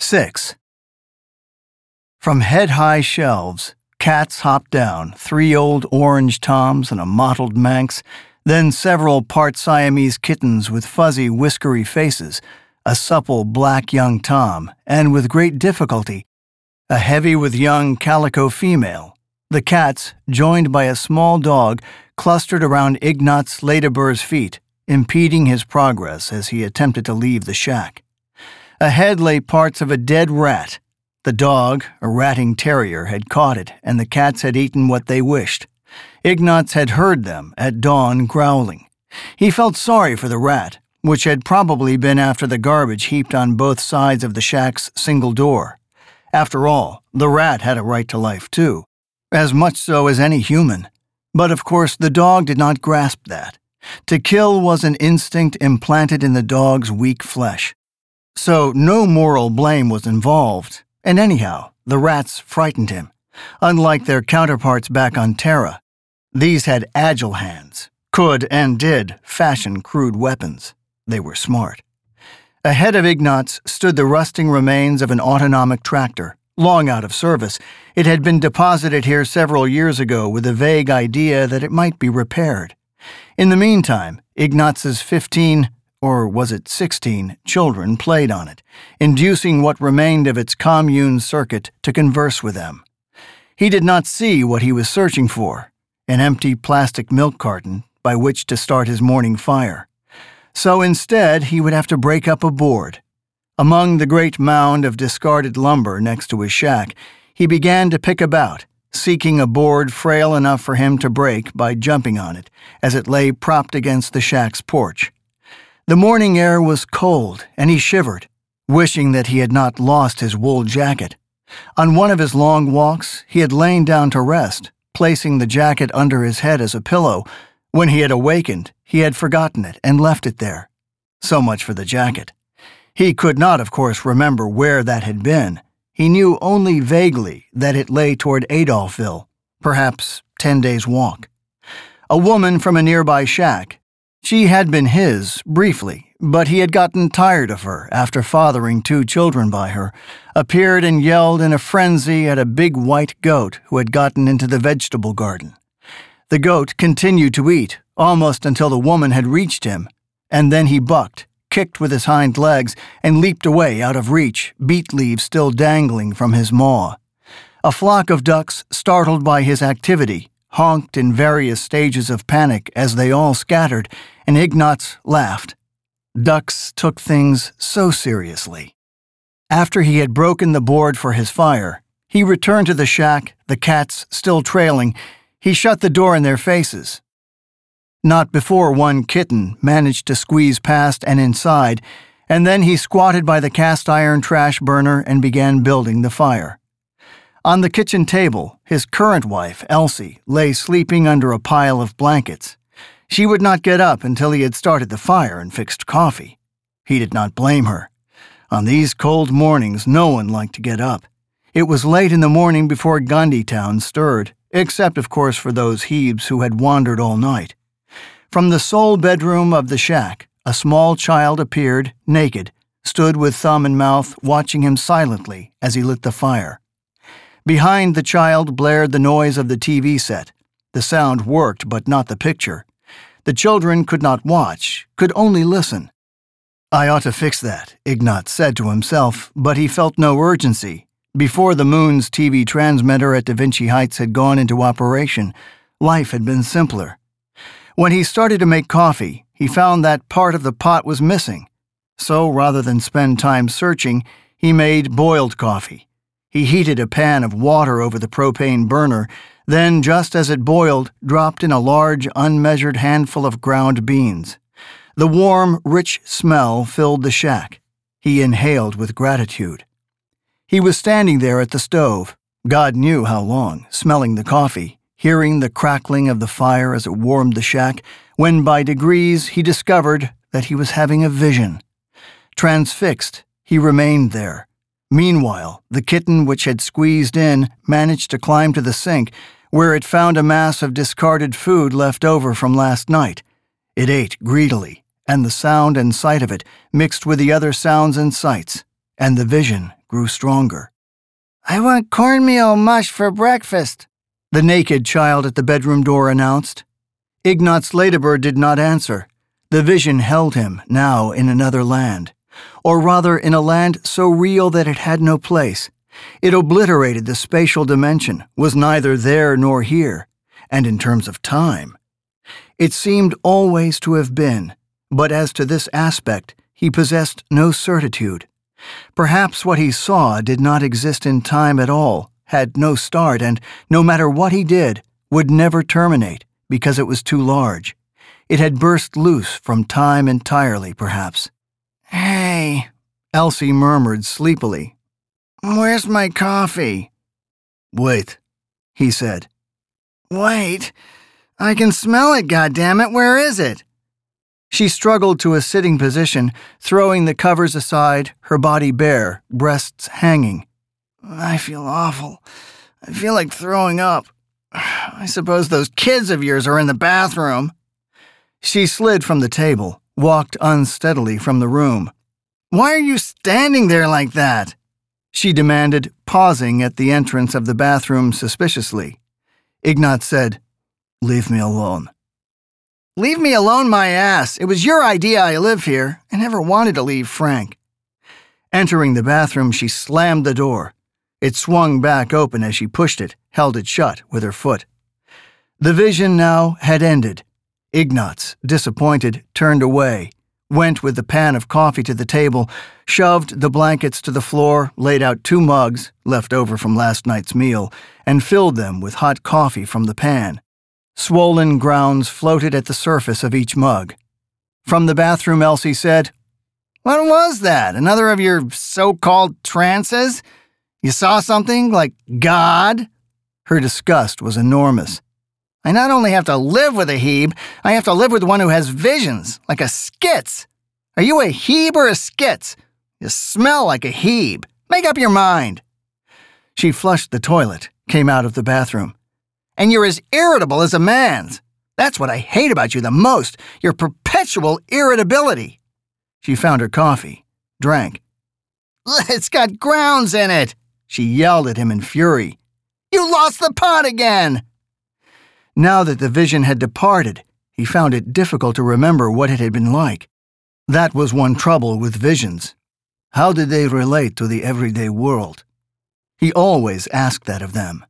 6. From head-high shelves, cats hopped down, 3 old orange toms and a mottled Manx, then several part Siamese kittens with fuzzy, whiskery faces, a supple black young tom, and with great difficulty, a heavy with young calico female. The cats, joined by a small dog, clustered around Ignaz Ladebur's feet, impeding his progress as he attempted to leave the shack. Ahead lay parts of a dead rat. The dog, a ratting terrier, had caught it, and the cats had eaten what they wished. Ignaz had heard them at dawn growling. He felt sorry for the rat, which had probably been after the garbage heaped on both sides of the shack's single door. After all, the rat had a right to life too, as much so as any human. But of course the dog did not grasp that. To kill was an instinct implanted in the dog's weak flesh. So no moral blame was involved, and anyhow, the rats frightened him. Unlike their counterparts back on Terra, these had agile hands, could and did fashion crude weapons. They were smart. Ahead of Ignaz stood the rusting remains of an autonomic tractor. Long out of service, it had been deposited here several years ago with a vague idea that it might be repaired. In the meantime, Ignaz's 15, or was it 16, children played on it, inducing what remained of its commune circuit to converse with them. He did not see what he was searching for, an empty plastic milk carton by which to start his morning fire. So instead, he would have to break up a board. Among the great mound of discarded lumber next to his shack, he began to pick about, seeking a board frail enough for him to break by jumping on it as it lay propped against the shack's porch. The morning air was cold, and he shivered, wishing that he had not lost his wool jacket. On one of his long walks, he had lain down to rest, placing the jacket under his head as a pillow. When he had awakened, he had forgotten it and left it there. So much for the jacket. He could not, of course, remember where that had been. He knew only vaguely that it lay toward Adolphville, perhaps 10 days' walk. A woman from a nearby shack. She had been his, briefly, but he had gotten tired of her after fathering 2 children by her, appeared and yelled in a frenzy at a big white goat who had gotten into the vegetable garden. The goat continued to eat, almost until the woman had reached him, and then he bucked, kicked with his hind legs, and leaped away out of reach, beet leaves still dangling from his maw. A flock of ducks, startled by his activity, honked in various stages of panic as they all scattered, and Ignaz laughed. Ducks took things so seriously. After he had broken the board for his fire, he returned to the shack, the cats still trailing. He shut the door in their faces. Not before one kitten managed to squeeze past and inside, and then he squatted by the cast-iron trash burner and began building the fire. On the kitchen table, his current wife, Elsie, lay sleeping under a pile of blankets. She would not get up until he had started the fire and fixed coffee. He did not blame her. On these cold mornings, no one liked to get up. It was late in the morning before Gandhi-town stirred, except, of course, for those Hebes who had wandered all night. From the sole bedroom of the shack, a small child appeared, naked, stood with thumb in mouth, watching him silently as he lit the fire. Behind the child blared the noise of the TV set. The sound worked, but not the picture. The children could not watch, could only listen. I ought to fix that, Ignaz said to himself, but he felt no urgency. Before the Moon's TV transmitter at Da Vinci Heights had gone into operation, life had been simpler. When he started to make coffee, he found that part of the pot was missing. So rather than spend time searching, he made boiled coffee. He heated a pan of water over the propane burner, then, just as it boiled, dropped in a large, unmeasured handful of ground beans. The warm, rich smell filled the shack. He inhaled with gratitude. He was standing there at the stove, God knew how long, smelling the coffee, hearing the crackling of the fire as it warmed the shack, when by degrees he discovered that he was having a vision. Transfixed, he remained there. Meanwhile, the kitten which had squeezed in managed to climb to the sink, where it found a mass of discarded food left over from last night. It ate greedily, and the sound and sight of it mixed with the other sounds and sights, and the vision grew stronger. "I want cornmeal mush for breakfast," the naked child at the bedroom door announced. Ignaz Ladybird did not answer. The vision held him, now in another land. Or rather, in a land so real that it had no place. It obliterated the spatial dimension, was neither there nor here, and in terms of time. It seemed always to have been, but as to this aspect, he possessed no certitude. Perhaps what he saw did not exist in time at all, had no start, and, no matter what he did, would never terminate, because it was too large. It had burst loose from time entirely, perhaps. "Hey," Elsie murmured sleepily. "Where's my coffee?" "Wait," he said. "Wait? I can smell it, goddammit. Where is it?" She struggled to a sitting position, throwing the covers aside, her body bare, breasts hanging. "I feel awful. I feel like throwing up. I suppose those kids of yours are in the bathroom." She slid from the table, walked unsteadily from the room. "Why are you standing there like that?" she demanded, pausing at the entrance of the bathroom suspiciously. Ignaz said, "Leave me alone." "Leave me alone, my ass. It was your idea I live here. I never wanted to leave Frank." Entering the bathroom, she slammed the door. It swung back open as she pushed it, held it shut with her foot. The vision now had ended. Ignaz, disappointed, turned away, went with the pan of coffee to the table, shoved the blankets to the floor, laid out 2 mugs, left over from last night's meal, and filled them with hot coffee from the pan. Swollen grounds floated at the surface of each mug. From the bathroom, Elsie said, "What was that? Another of your so-called trances? You saw something like God?" Her disgust was enormous. "I not only have to live with a Hebe, I have to live with one who has visions, like a Skitz. Are you a Hebe or a Skitz? You smell like a Hebe. Make up your mind." She flushed the toilet, came out of the bathroom. "And you're as irritable as a man's. That's what I hate about you the most, your perpetual irritability." She found her coffee, drank. "It's got grounds in it," she yelled at him in fury. "You lost the pot again." Now that the vision had departed, he found it difficult to remember what it had been like. That was one trouble with visions. How did they relate to the everyday world? He always asked that of them.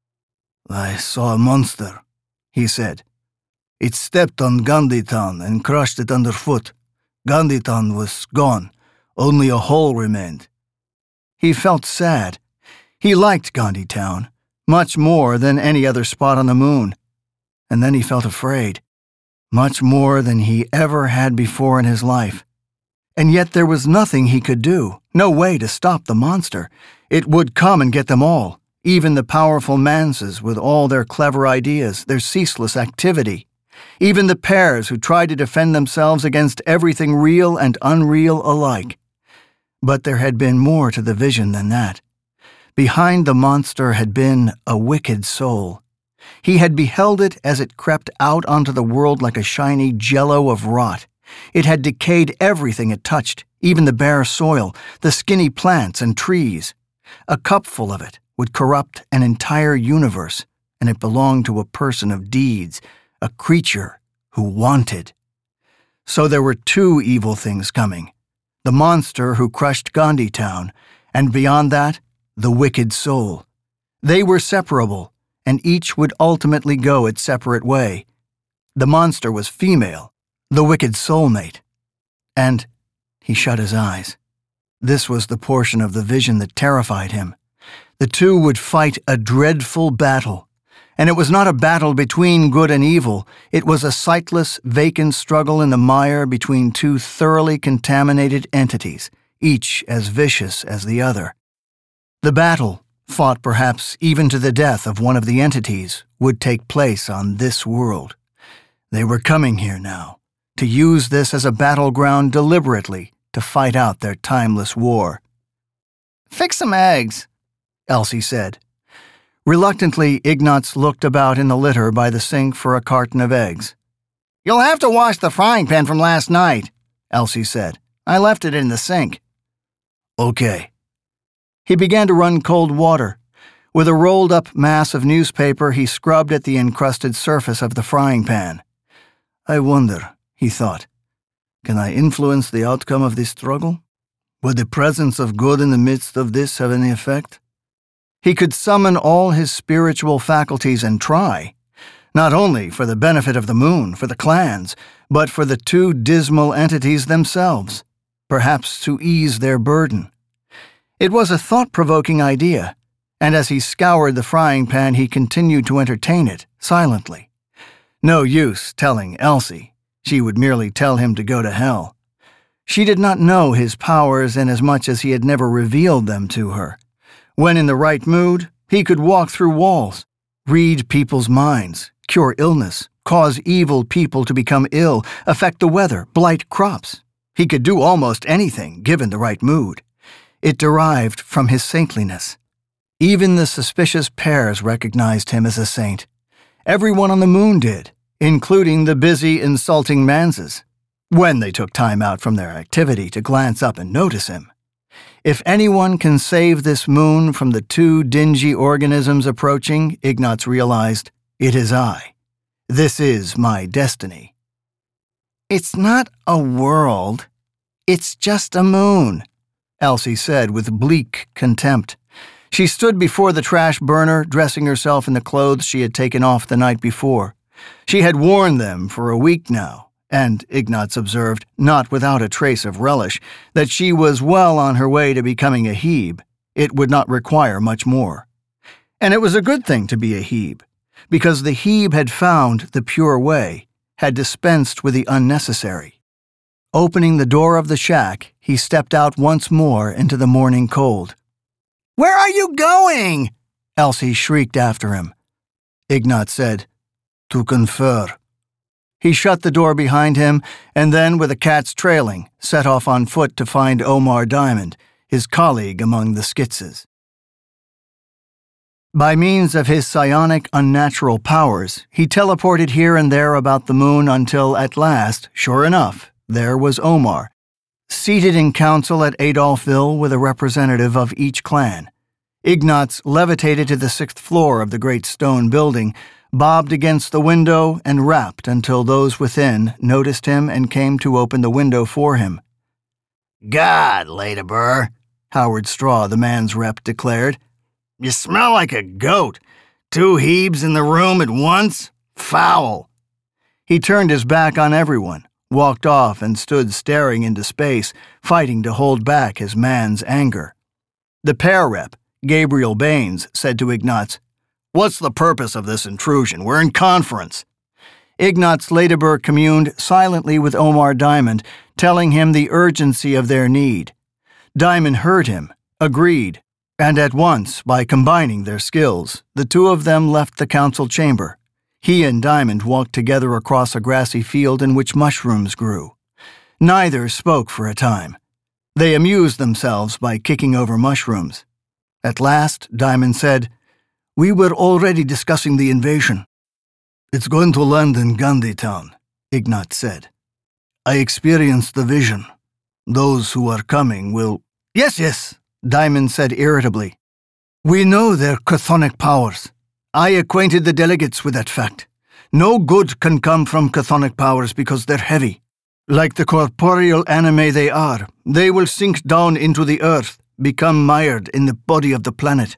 "I saw a monster," he said. "It stepped on Gandhiton and crushed it underfoot. Gandhiton was gone. Only a hole remained." He felt sad. He liked Gandhitown, much more than any other spot on the moon. And then he felt afraid, much more than he ever had before in his life. And yet there was nothing he could do, no way to stop the monster. It would come and get them all, even the powerful Manses with all their clever ideas, their ceaseless activity. Even the pairs who tried to defend themselves against everything real and unreal alike. But there had been more to the vision than that. Behind the monster had been a wicked soul. He had beheld it as it crept out onto the world like a shiny jello of rot. It had decayed everything it touched, even the bare soil, the skinny plants and trees. A cupful of it would corrupt an entire universe, and it belonged to a person of deeds, a creature who wanted. So there were 2 evil things coming. The monster who crushed Gandhitown, and beyond that, the wicked soul. They were separable, and each would ultimately go its separate way. The monster was female, the wicked soulmate. And he shut his eyes. This was the portion of the vision that terrified him. The 2 would fight a dreadful battle. And it was not a battle between good and evil. It was a sightless, vacant struggle in the mire between 2 thoroughly contaminated entities, each as vicious as the other. The battle, fought perhaps even to the death of one of the entities, would take place on this world. They were coming here now, to use this as a battleground deliberately to fight out their timeless war. "Fix some eggs," Elsie said. Reluctantly, Ignaz looked about in the litter by the sink for a carton of eggs. "You'll have to wash the frying pan from last night," Elsie said. "I left it in the sink." "Okay." He began to run cold water. With a rolled-up mass of newspaper, he scrubbed at the encrusted surface of the frying pan. I wonder, he thought, can I influence the outcome of this struggle? Would the presence of good in the midst of this have any effect? He could summon all his spiritual faculties and try, not only for the benefit of the moon, for the clans, but for the two dismal entities themselves, perhaps to ease their burden. It was a thought-provoking idea, and as he scoured the frying pan, he continued to entertain it, silently. No use telling Elsie. She would merely tell him to go to hell. She did not know his powers inasmuch as he had never revealed them to her. When in the right mood, he could walk through walls, read people's minds, cure illness, cause evil people to become ill, affect the weather, blight crops. He could do almost anything, given the right mood. It derived from his saintliness. Even the suspicious pairs recognized him as a saint. Everyone on the moon did, including the busy, insulting Manses, when they took time out from their activity to glance up and notice him. If anyone can save this moon from the two dingy organisms approaching, Ignatz realized, it is I. This is my destiny. It's not a world. It's just a moon, Elsie said with bleak contempt. She stood before the trash burner, dressing herself in the clothes she had taken off the night before. She had worn them for a week now, and Ignatz observed, not without a trace of relish, that she was well on her way to becoming a Hebe. It would not require much more. And it was a good thing to be a Hebe, because the Hebe had found the pure way, had dispensed with the unnecessary. Opening the door of the shack, he stepped out once more into the morning cold. "Where are you going?" Elsie shrieked after him. Ignatz said, "To confer." He shut the door behind him, and then, with the cats trailing, set off on foot to find Omar Diamond, his colleague among the Skitzes. By means of his psionic unnatural powers, he teleported here and there about the moon until, at last, sure enough, there was Omar, seated in council at Adolphville with a representative of each clan. Ignatz levitated to the 6th floor of the great stone building, bobbed against the window, and rapped until those within noticed him and came to open the window for him. "God, Ladybur," Howard Straw, the man's rep, declared. "You smell like a goat. 2 Hebes in the room at once? Foul." He turned his back on everyone, walked off, and stood staring into space, fighting to hold back his man's anger. The pair rep, Gabriel Baines, said to Ignatz, "What's the purpose of this intrusion? We're in conference." Ignatz Ladybur communed silently with Omar Diamond, telling him the urgency of their need. Diamond heard him, agreed, and at once, by combining their skills, the two of them left the council chamber. He and Diamond walked together across a grassy field in which mushrooms grew. Neither spoke for a time. They amused themselves by kicking over mushrooms. At last, Diamond said, "We were already discussing the invasion." "It's going to land in Gandhi Town," Ignatz said. "I experienced the vision. Those who are coming will—" Yes, Diamond said irritably. "We know their chthonic powers. I acquainted the delegates with that fact. No good can come from chthonic powers because they're heavy. Like the corporeal anime they are, they will sink down into the earth, become mired in the body of the planet."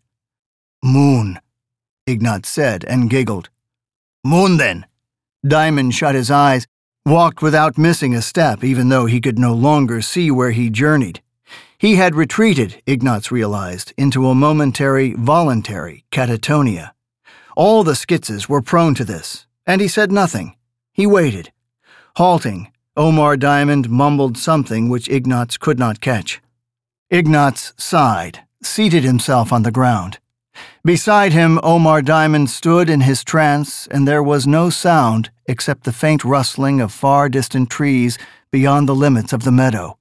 "Moon," Ignatz said and giggled. "Moon, then." Diamond shut his eyes, walked without missing a step, even though he could no longer see where he journeyed. He had retreated, Ignatz realized, into a momentary, voluntary catatonia. All the Skitzes were prone to this, and he said nothing. He waited. Halting, Omar Diamond mumbled something which Ignatz could not catch. Ignatz sighed, seated himself on the ground. Beside him, Omar Diamond stood in his trance, and there was no sound except the faint rustling of far-distant trees beyond the limits of the meadow.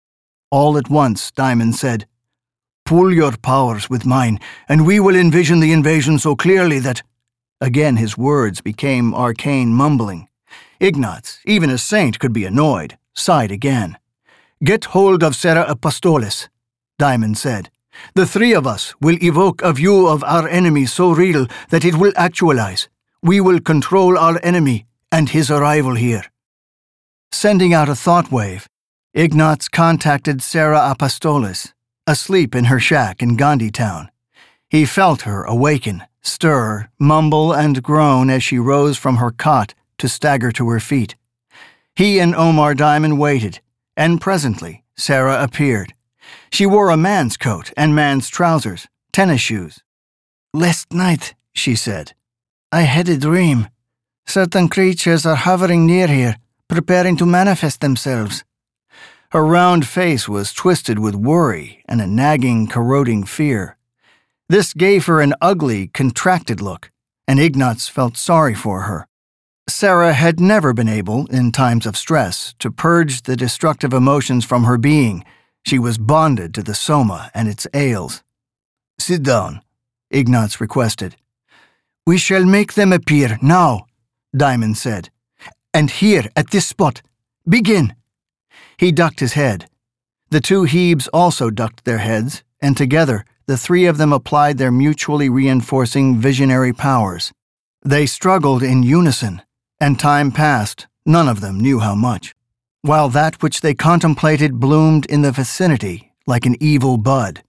All at once, Diamond said, "Pool your powers with mine, and we will envision the invasion so clearly that—" Again his words became arcane mumbling. Ignatz, even a saint, could be annoyed, sighed again. "Get hold of Serra Apostolis," Diamond said. The three of us will evoke a view of our enemy so real that it will actualize. We will control our enemy and his arrival here." Sending out a thought wave, Ignatz contacted Sarah Apostolis, asleep in her shack in Gandhi Town. He felt her awaken, stir, mumble, and groan as she rose from her cot to stagger to her feet. He and Omar Diamond waited, and presently Sarah appeared. She wore a man's coat and man's trousers, tennis shoes. "Last night," she said, "I had a dream. Certain creatures are hovering near here, preparing to manifest themselves." Her round face was twisted with worry and a nagging, corroding fear. This gave her an ugly, contracted look, and Ignatz felt sorry for her. Sarah had never been able, in times of stress, to purge the destructive emotions from her being. She was bonded to the soma and its ails. "Sit down," Ignatz requested. "We shall make them appear now," Diamond said. "And here, at this spot. Begin." He ducked his head. The two Hebes also ducked their heads, and together the three of them applied their mutually reinforcing visionary powers. They struggled in unison, and time passed, none of them knew how much, while that which they contemplated bloomed in the vicinity like an evil bud.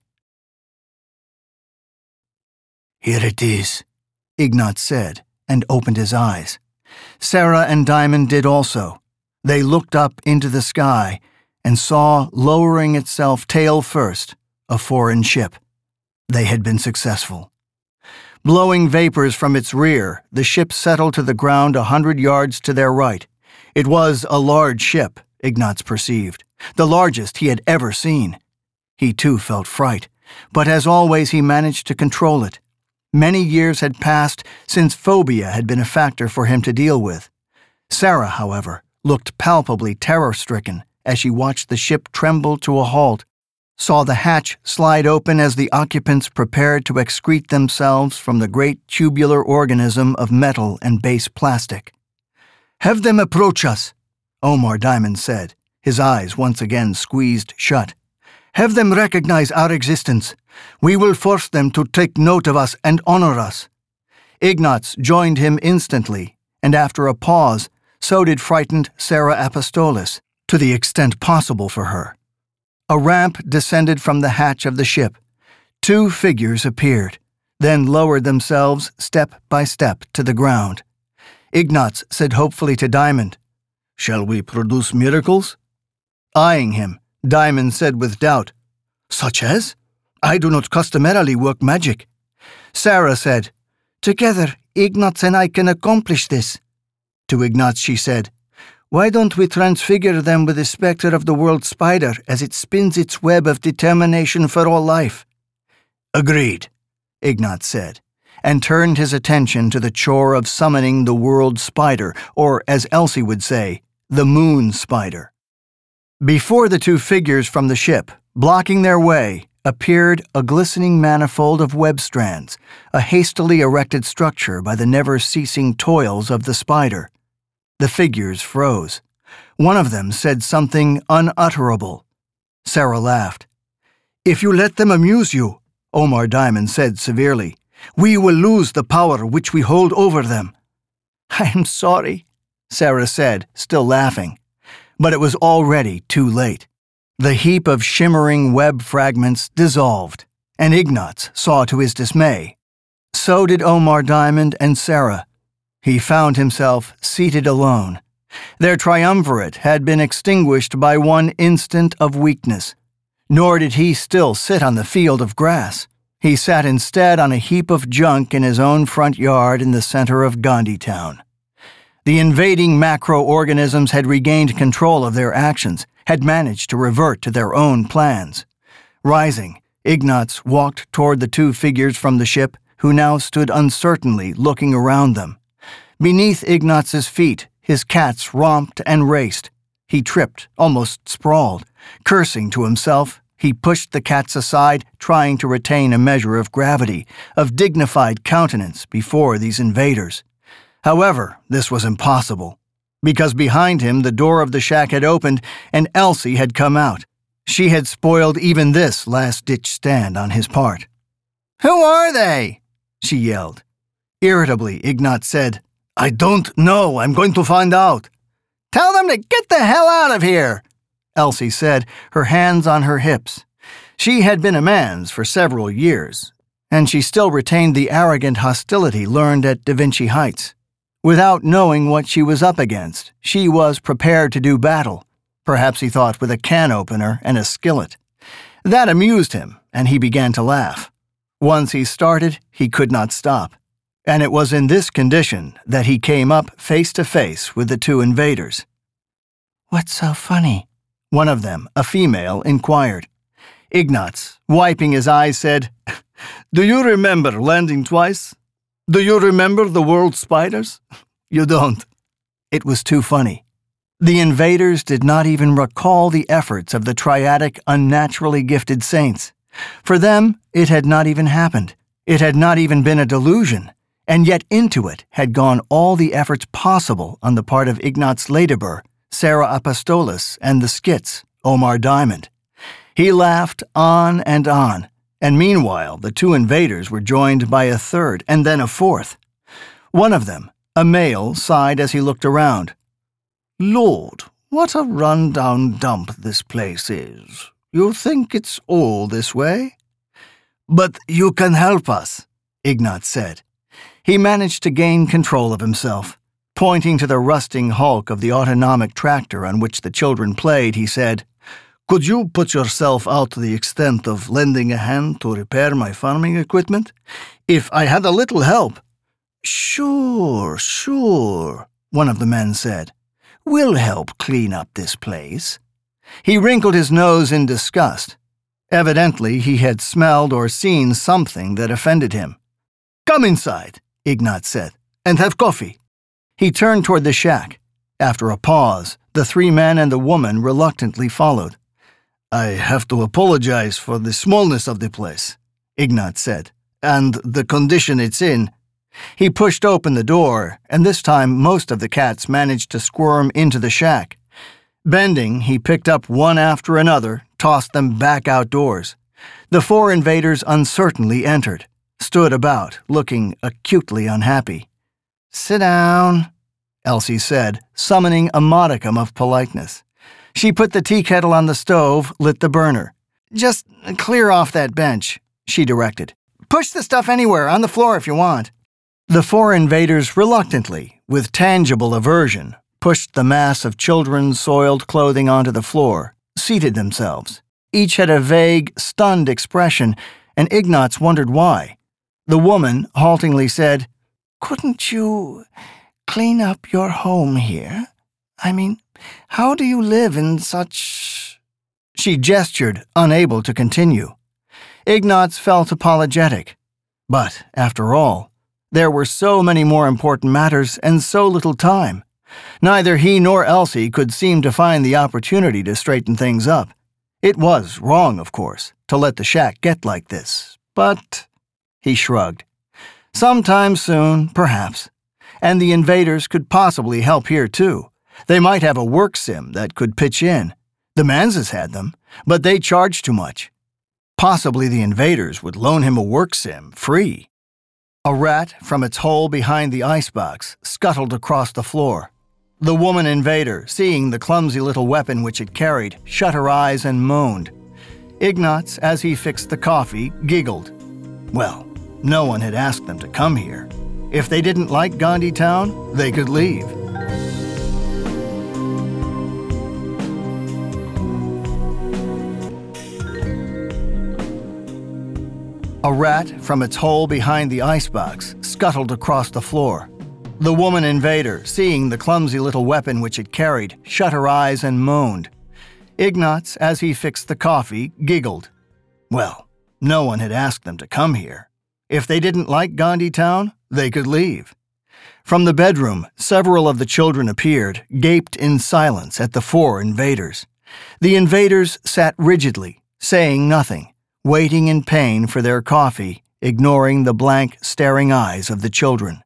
"Here it is," Ignatz said, and opened his eyes. Sarah and Diamond did also. They looked up into the sky and saw, lowering itself tail first, a foreign ship. They had been successful. Blowing vapors from its rear, the ship settled to the ground 100 yards to their right. It was a large ship, Ignatz perceived, the largest he had ever seen. He too felt fright, but as always he managed to control it. Many years had passed since phobia had been a factor for him to deal with. Sarah, however, looked palpably terror-stricken as she watched the ship tremble to a halt, saw the hatch slide open as the occupants prepared to excrete themselves from the great tubular organism of metal and base plastic. "Have them approach us," Omar Diamond said, his eyes once again squeezed shut. "Have them recognize our existence. We will force them to take note of us and honor us." Ignatz joined him instantly, and after a pause, so did frightened Sarah Apostolis, to the extent possible for her. A ramp descended from the hatch of the ship. Two figures appeared, then lowered themselves step by step to the ground. Ignatz said hopefully to Diamond, "Shall we produce miracles?" Eyeing him, Diamond said with doubt, "Such as? I do not customarily work magic." Sarah said, "Together, Ignatz and I can accomplish this." To Ignatz she said, "Why don't we transfigure them with the specter of the world spider as it spins its web of determination for all life?" "Agreed," Ignatz said, and turned his attention to the chore of summoning the world spider, or as Elsie would say, the moon spider. Before the two figures from the ship, blocking their way, appeared a glistening manifold of web strands, a hastily erected structure by the never-ceasing toils of the spider. The figures froze. One of them said something unutterable. Sarah laughed. "If you let them amuse you," Omar Diamond said severely, "we will lose the power which we hold over them." "I am sorry," Sarah said, still laughing. But it was already too late. The heap of shimmering web fragments dissolved, and Ignatz saw to his dismay. So did Omar Diamond and Sarah. He found himself seated alone. Their triumvirate had been extinguished by one instant of weakness. Nor did he still sit on the field of grass. He sat instead on a heap of junk in his own front yard in the center of Gandhi Town. The invading macroorganisms had regained control of their actions, had managed to revert to their own plans. Rising, Ignatz walked toward the two figures from the ship, who now stood uncertainly looking around them. Beneath Ignatz's feet, his cats romped and raced. He tripped, almost sprawled. Cursing to himself, he pushed the cats aside, trying to retain a measure of gravity, of dignified countenance before these invaders. However, this was impossible, because behind him the door of the shack had opened and Elsie had come out. She had spoiled even this last-ditch stand on his part. "Who are they?" she yelled. Irritably, Ignatz said, "I don't know. I'm going to find out." "Tell them to get the hell out of here," Elsie said, her hands on her hips. She had been a man's for several years, and she still retained the arrogant hostility learned at Da Vinci Heights. Without knowing what she was up against, she was prepared to do battle, perhaps he thought with a can opener and a skillet. That amused him, and he began to laugh. Once he started, he could not stop. And it was in this condition that he came up face to face with the two invaders. "What's so funny?" one of them, a female, inquired. Ignatz, wiping his eyes, said, "Do you remember landing twice? Do you remember the world spiders? You don't." It was too funny. The invaders did not even recall the efforts of the triadic, unnaturally gifted saints. For them, it had not even happened. It had not even been a delusion. And yet into it had gone all the efforts possible on the part of Ignatz Lederber, Sarah Apostolis, and the Skits, Omar Diamond. He laughed on, and meanwhile the two invaders were joined by a third and then a fourth. One of them, a male, sighed as he looked around. "Lord, what a run-down dump this place is. You think it's all this way?" "But you can help us," Ignatz said. He managed to gain control of himself. Pointing to the rusting hulk of the autonomic tractor on which the children played, he said, "Could you put yourself out to the extent of lending a hand to repair my farming equipment? If I had a little help—" Sure, one of the men said. "We'll help clean up this place." He wrinkled his nose in disgust. Evidently, he had smelled or seen something that offended him. "Come inside," Ignatz said, "and have coffee." He turned toward the shack. After a pause, the three men and the woman reluctantly followed. "I have to apologize for the smallness of the place," Ignatz said, "and the condition it's in." He pushed open the door, and this time most of the cats managed to squirm into the shack. Bending, he picked up one after another, tossed them back outdoors. The four invaders uncertainly entered, stood about, looking acutely unhappy. "Sit down," Elsie said, summoning a modicum of politeness. She put the tea kettle on the stove, lit the burner. "Just clear off that bench," she directed. "Push the stuff anywhere, on the floor if you want." The four invaders reluctantly, with tangible aversion, pushed the mass of children's soiled clothing onto the floor, seated themselves. Each had a vague, stunned expression, and Ignatz wondered why. The woman haltingly said, "Couldn't you clean up your home here? I mean, how do you live in such—" She gestured, unable to continue. Ignatz felt apologetic. But, after all, there were so many more important matters and so little time. Neither he nor Elsie could seem to find the opportunity to straighten things up. It was wrong, of course, to let the shack get like this, but— He shrugged. Sometime soon, perhaps. And the invaders could possibly help here, too. They might have a work sim that could pitch in. The Manses had them, but they charged too much. Possibly the invaders would loan him a work sim, free. A rat from its hole behind the icebox scuttled across the floor. The woman invader, seeing the clumsy little weapon which it carried, shut her eyes and moaned. Ignatz, as he fixed the coffee, giggled. Well, no one had asked them to come here. If they didn't like Gandhi Town, they could leave. A rat from its hole behind the icebox scuttled across the floor. The woman invader, seeing the clumsy little weapon which it carried, shut her eyes and moaned. Ignatz, as he fixed the coffee, giggled. Well, no one had asked them to come here. If they didn't like Gandhi Town, they could leave. From the bedroom, several of the children appeared, gaped in silence at the four invaders. The invaders sat rigidly, saying nothing, waiting in pain for their coffee, ignoring the blank, staring eyes of the children.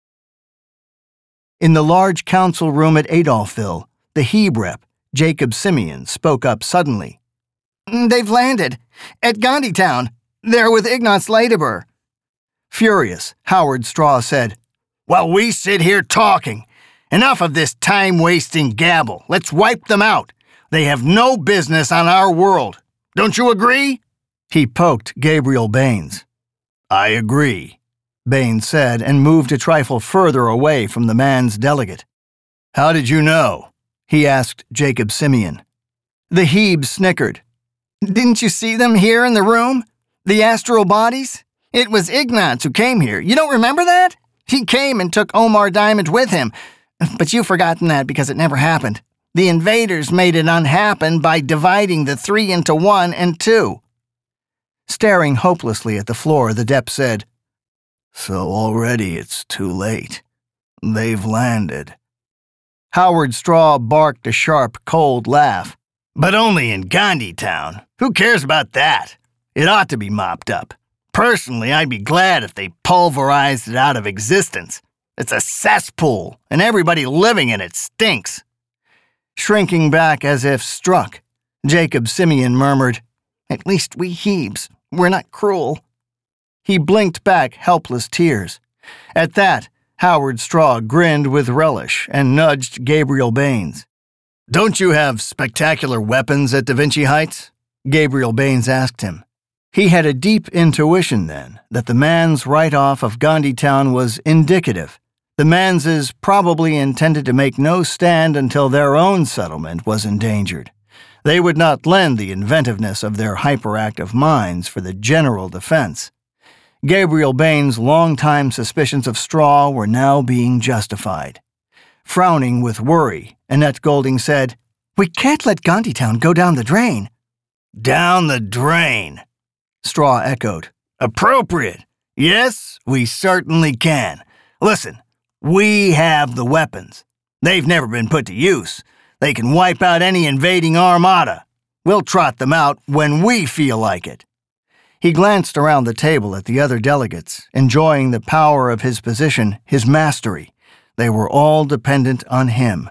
In the large council room at Adolphville, the Hebe rep, Jacob Simeon, spoke up suddenly. They've landed. At Gandhitown. They're with Ignaz Ladebur. Furious, Howard Straw said, "While we sit here talking, enough of this time-wasting gabble. Let's wipe them out. They have no business on our world. Don't you agree?" He poked Gabriel Baines. "I agree," Baines said, and moved a trifle further away from the man's delegate. "How did you know?" he asked Jacob Simeon. The Hebe snickered. "Didn't you see them here in the room? The astral bodies? It was Ignaz who came here. You don't remember that? He came and took Omar Diamond with him. But you've forgotten that because it never happened. The invaders made it unhappen by dividing the 3 into 1 and 2. Staring hopelessly at the floor, the Depp said, "So already it's too late. They've landed." Howard Straw barked a sharp, cold laugh. "But only in Gandhitown. Who cares about that? It ought to be mopped up. Personally, I'd be glad if they pulverized it out of existence. It's a cesspool, and everybody living in it stinks." Shrinking back as if struck, Jacob Simeon murmured, "At least we Hebes, we're not cruel." He blinked back helpless tears. At that, Howard Straw grinned with relish and nudged Gabriel Baines. "Don't you have spectacular weapons at Da Vinci Heights?" Gabriel Baines asked him. He had a deep intuition then that the man's write-off of Gandhitown was indicative. The Manses probably intended to make no stand until their own settlement was endangered. They would not lend the inventiveness of their hyperactive minds for the general defense. Gabriel Baines' long-time suspicions of Straw were now being justified. Frowning with worry, Annette Golding said, "We can't let Gandhitown go down the drain." "Down the drain," Straw echoed. "Appropriate. Yes, we certainly can. Listen, we have the weapons. They've never been put to use. They can wipe out any invading armada. We'll trot them out when we feel like it." He glanced around the table at the other delegates, enjoying the power of his position, his mastery. They were all dependent on him.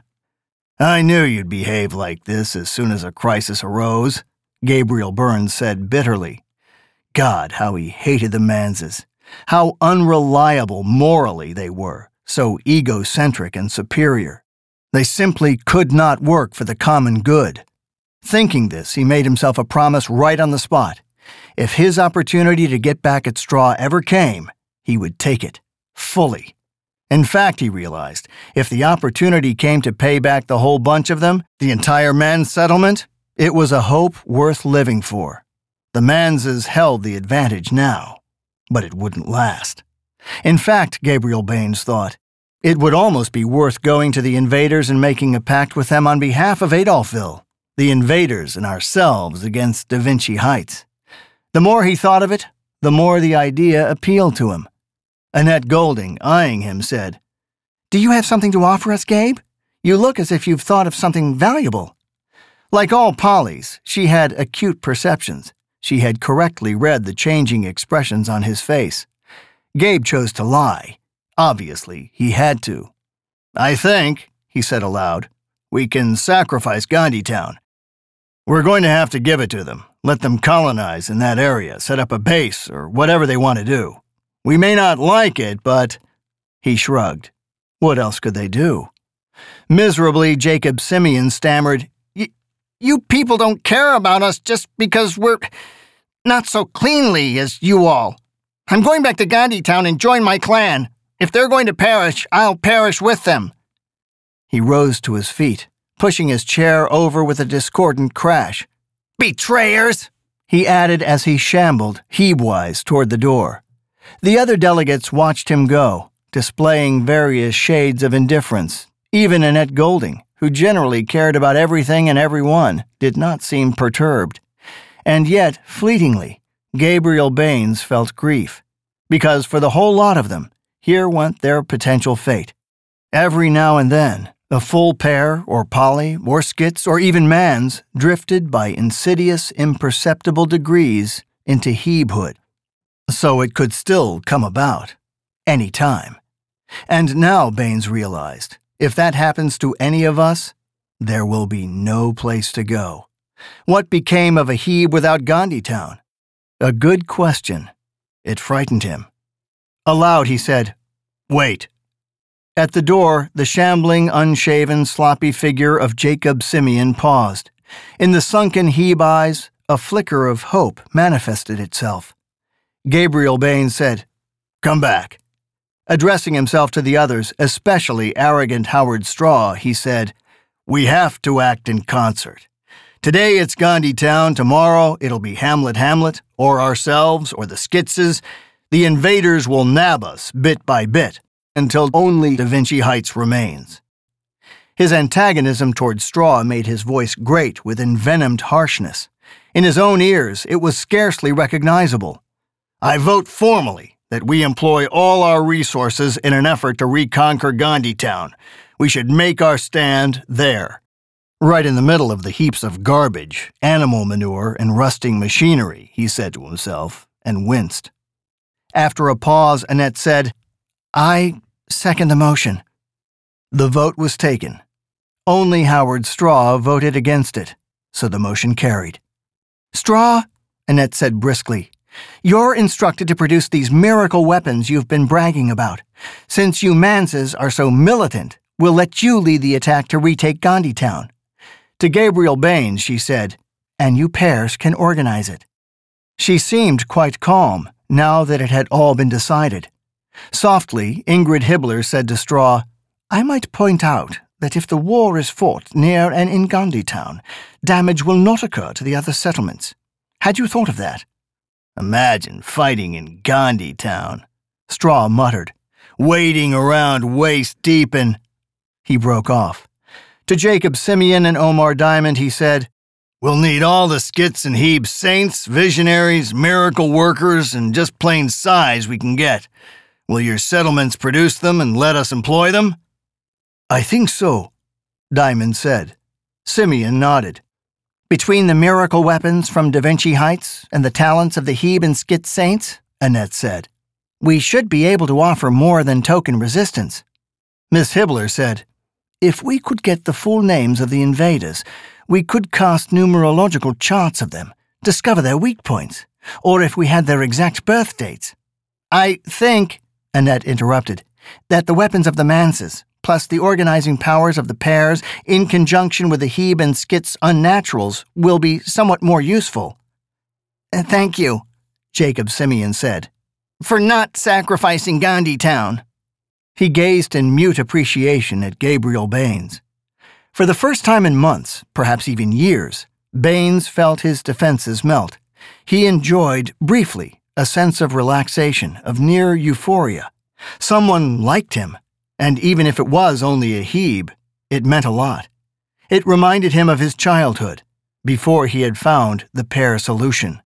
"I knew you'd behave like this as soon as a crisis arose," Gabriel Burns said bitterly. God, how he hated the Manses. How unreliable morally they were, so egocentric and superior. They simply could not work for the common good. Thinking this, he made himself a promise right on the spot. If his opportunity to get back at Straw ever came, he would take it, fully. In fact, he realized, if the opportunity came to pay back the whole bunch of them, the entire Mans settlement, it was a hope worth living for. The Manses held the advantage now, but it wouldn't last. In fact, Gabriel Baines thought, it would almost be worth going to the invaders and making a pact with them on behalf of Adolphville, the invaders and ourselves against Da Vinci Heights. The more he thought of it, the more the idea appealed to him. Annette Golding, eyeing him, said, "Do you have something to offer us, Gabe? You look as if you've thought of something valuable." Like all Pollies, she had acute perceptions. She had correctly read the changing expressions on his face. Gabe chose to lie. Obviously, he had to. "I think," he said aloud, "we can sacrifice Gandhitown. We're going to have to give it to them, let them colonize in that area, set up a base, or whatever they want to do. We may not like it, but—" He shrugged. What else could they do? Miserably, Jacob Simeon stammered, You people don't care about us just because we're not so cleanly as you all. I'm going back to Gandhitown and join my clan. If they're going to perish, I'll perish with them." He rose to his feet, pushing his chair over with a discordant crash. "Betrayers!" he added as he shambled, Hebe-wise, toward the door. The other delegates watched him go, displaying various shades of indifference. Even Annette Golding, who generally cared about everything and everyone, did not seem perturbed. And yet, fleetingly, Gabriel Baines felt grief, because for the whole lot of them, here went their potential fate. Every now and then, a full pair, or Polly, or Skits, or even Mans, drifted by insidious, imperceptible degrees into Hebehood. So it could still come about, any time. And now, Baines realized, if that happens to any of us, there will be no place to go. What became of a Hebe without Gandhitown? A good question. It frightened him. Aloud he said, "Wait." At the door, the shambling, unshaven, sloppy figure of Jacob Simeon paused. In the sunken Hebe eyes, a flicker of hope manifested itself. Gabriel Baines said, "Come back." Addressing himself to the others, especially arrogant Howard Straw, he said, "We have to act in concert. Today it's Gandhitown, tomorrow it'll be Hamlet, or ourselves, or the Skitzes. The invaders will nab us bit by bit, until only Da Vinci Heights remains." His antagonism toward Straw made his voice grate with envenomed harshness. In his own ears, it was scarcely recognizable. "I vote formally that we employ all our resources in an effort to reconquer Gandhitown. We should make our stand there." Right in the middle of the heaps of garbage, animal manure, and rusting machinery, he said to himself, and winced. After a pause, Annette said, "I second the motion." The vote was taken. Only Howard Straw voted against it, so the motion carried. "Straw," Annette said briskly, "you're instructed to produce these miracle weapons you've been bragging about. Since you Manses are so militant, we'll let you lead the attack to retake Gandhitown." To Gabriel Baines, she said, "And you Pears can organize it." She seemed quite calm, now that it had all been decided. Softly, Ingrid Hibbler said to Straw, "I might point out that if the war is fought near and in Gandhitown, damage will not occur to the other settlements. Had you thought of that?" "Imagine fighting in Gandhitown," Straw muttered. "Wading around waist-deep in—" He broke off. To Jacob Simeon and Omar Diamond he said, "We'll need all the Skits and Hebe saints, visionaries, miracle workers, and just plain size we can get. Will your settlements produce them and let us employ them?" "I think so," Diamond said. Simeon nodded. "Between the miracle weapons from Da Vinci Heights and the talents of the Hebe and Skit saints," Annette said, "we should be able to offer more than token resistance." Miss Hibbler said, "If we could get the full names of the invaders, we could cast numerological charts of them, discover their weak points, or if we had their exact birth dates." "I think," Annette interrupted, "that the weapons of the Manses, plus the organizing powers of the Pears, in conjunction with the Hebe and Skits unnaturals, will be somewhat more useful." "Thank you," Jacob Simeon said, "for not sacrificing Gandhitown." He gazed in mute appreciation at Gabriel Baines. For the first time in months, perhaps even years, Baines felt his defenses melt. He enjoyed, briefly, a sense of relaxation, of near euphoria. Someone liked him, and even if it was only a Hebe, it meant a lot. It reminded him of his childhood, before he had found the Pear solution.